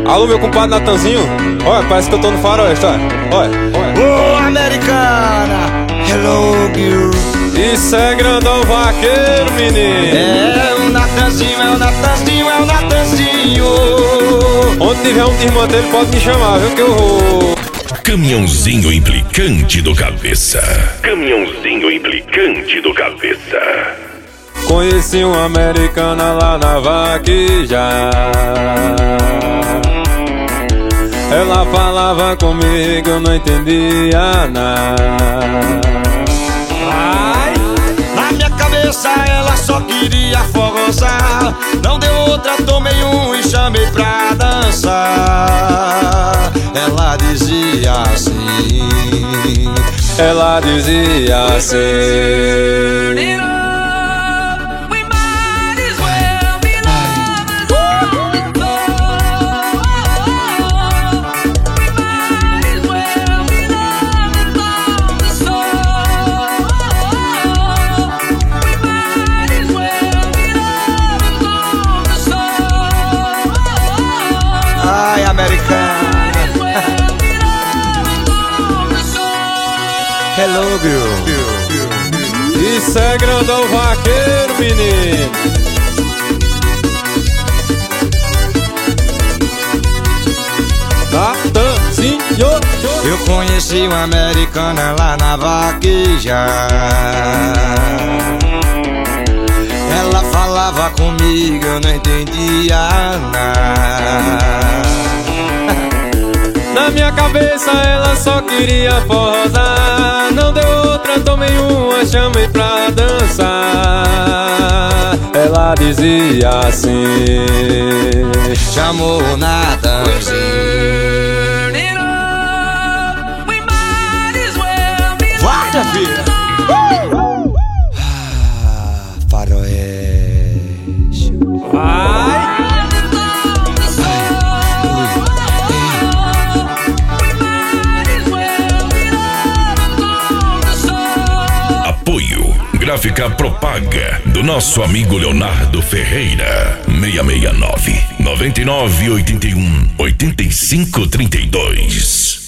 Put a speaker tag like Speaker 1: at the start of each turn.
Speaker 1: Alô, meu compadre Natanzinho. Olha, parece que eu tô no faroeste, olha.
Speaker 2: Ô, americana, hello, girl.
Speaker 1: Isso é grandão vaqueiro, menino.
Speaker 2: É o Natanzinho, é o Natanzinho, é o Natanzinho.
Speaker 1: Onde tiver um irmão dele, pode me chamar, viu, que eu vou.
Speaker 3: Caminhãozinho implicante do Cabeça. Caminhãozinho implicante do Cabeça.
Speaker 1: Conheci uma americana lá na vaqueja. Ela falava comigo, eu não entendia nada.
Speaker 2: Na minha cabeça ela só queria forrosar. Não deu outra, tomei um e chamei pra dançar. Ela dizia assim.
Speaker 1: Ela dizia assim.
Speaker 2: Ai, americana. Hello, girl.
Speaker 1: Isso é grandão vaqueiro, menino. Natanzinho.
Speaker 2: Eu conheci uma americana lá na vaqueja. Ela falava comigo, eu não entendia nada.
Speaker 1: Na minha cabeça ela só queria forrosar. Não deu outra, tomei uma, chamei pra dançar. Ela dizia assim.
Speaker 2: Chamou o Natanzinho. Vai, minha filha! Faroeste.
Speaker 3: Apoio Gráfica Propaga do nosso amigo Leonardo Ferreira. 669 9981 8532.